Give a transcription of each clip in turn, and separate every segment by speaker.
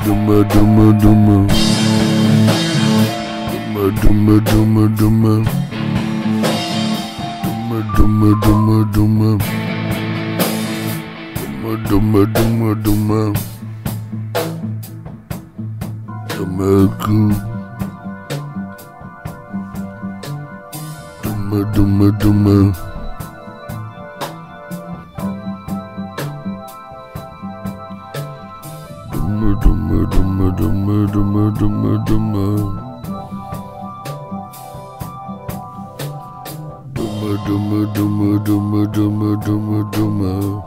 Speaker 1: Dumma, dumma, dumma. Dumma, dumma, dumma. Dumma, dumma, dumma. Dumma, dumma, dumma. Dumma, cool. Dumma, dumma, dumma. Dumma, dumma, dumma, dumma, dumma, dumma, dumma. Dumma, dumma, dumma, dumma, dumma, dumma.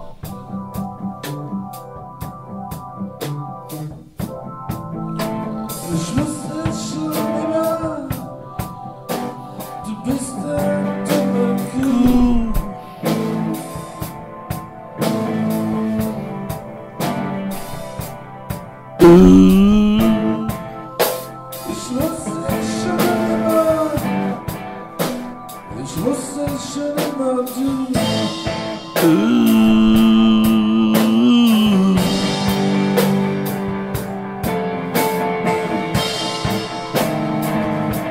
Speaker 2: Ich wusste schon immer, du bist ein dummer Kuh. Ich wusste schon immer, du.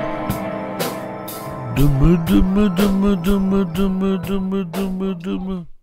Speaker 1: Dumma, dumma, dumma, dumma, dumma, dumma, dumma, dumma.